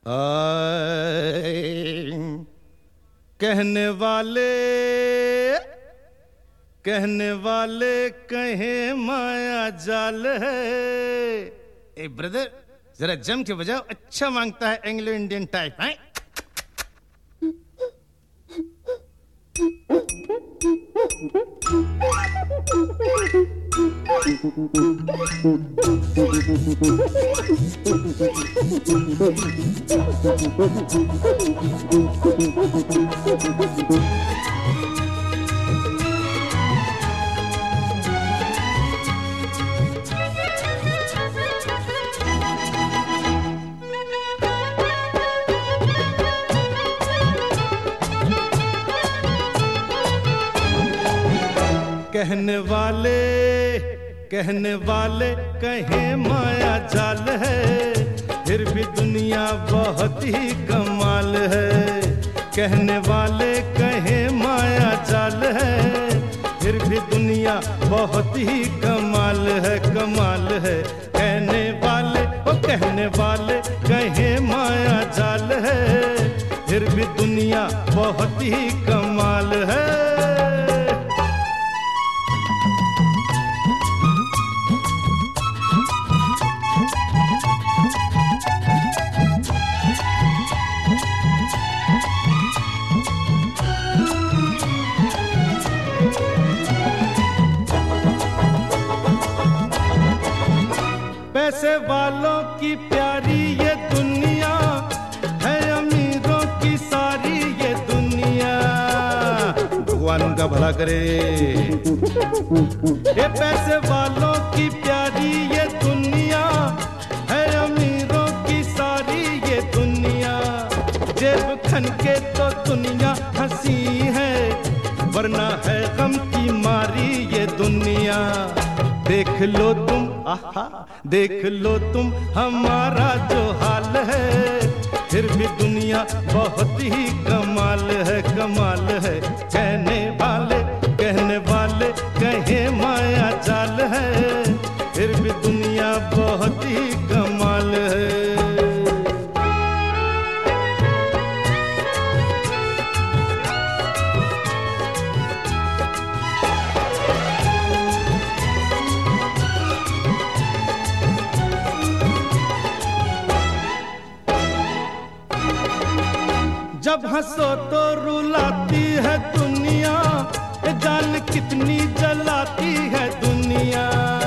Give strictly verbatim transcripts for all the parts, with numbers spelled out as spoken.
आए कहने वाले कहने वाले कहें माया जाल है। ए ब्रदर जरा जम के बजाओ, अच्छा मांगता है एंग्लो इंडियन टाइप है। कहने वाले कहने वाले कहें माया जाल है, फिर भी दुनिया बहुत ही कमाल है। कहने वाले कहें माया जाल है, फिर भी दुनिया बहुत ही कमाल है, कमाल है। कहने वाले ओ कहने वाले कहें माया जाल है, फिर भी दुनिया बहुत ही कमाल है। पैसे वालों की प्यारी ये दुनिया है, अमीरों की सारी ये दुनिया। भगवान उनका भला करे। ये पैसे वालों की प्यारी ये दुनिया है, अमीरों की सारी ये दुनिया। जेब खन के तो दुनिया हंसी है, वरना है गम की मारी ये दुनिया। देख लो तुम आहा देख लो तुम हमारा जो हाल है, फिर भी दुनिया बहुत ही कमाल है, कमाल है। कहने वाले कहने वाले कहें माया जाल है, फिर भी दुनिया बहुत ही कमाल है। जब हंसो तो रुलाती है दुनिया, जान कितनी जलाती है दुनिया।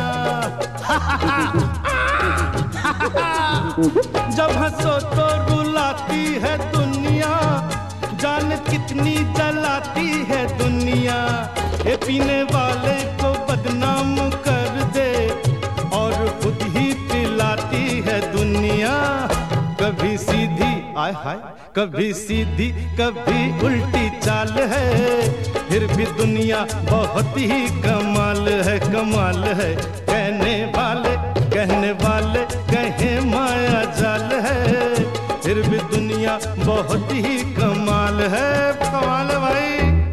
जब हंसो तो रुलाती है दुनिया, जान कितनी जलाती है दुनिया। ये पीने वाले को बदनाम कर दे और खुद ही पिलाती है दुनिया। कभी सीधी आय हाय कभी सीधी कभी उल्टी चाल है, फिर भी दुनिया बहुत ही कमाल है, कमाल है। कहने वाले कहने वाले कहें माया जाल है, फिर भी दुनिया बहुत ही कमाल है, कमाल है भाई।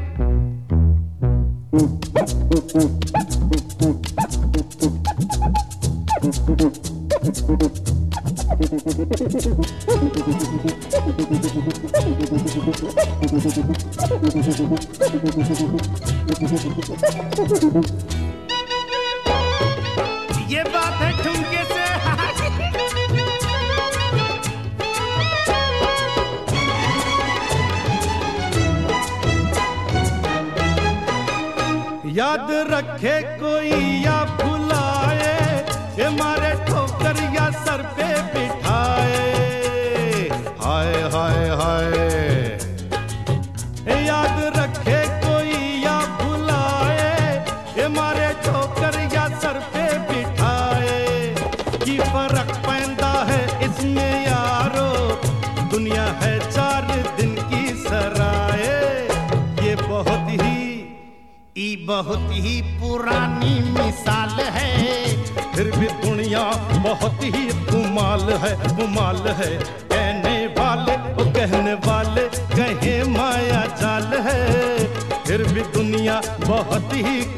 ये बात है ठुमके से। याद रखे कोई या भुलाए, ये मारे ठोकर या सर पे बिठाए। हाय हाय हाय याद रखे कोई या भुलाए, ये मारे ठोकर या सर पे बिठाए। की फर्क पैदा है इसमें यारो, दुनिया है चार दिन की सराय। ये बहुत ही ई बहुत ही पुरानी मिसाल है, फिर भी दुनिया बहुत ही कमाल है, कमाल है। कहने वाले ओ कहने वाले कहें माया जाल है, फिर भी दुनिया बहुत ही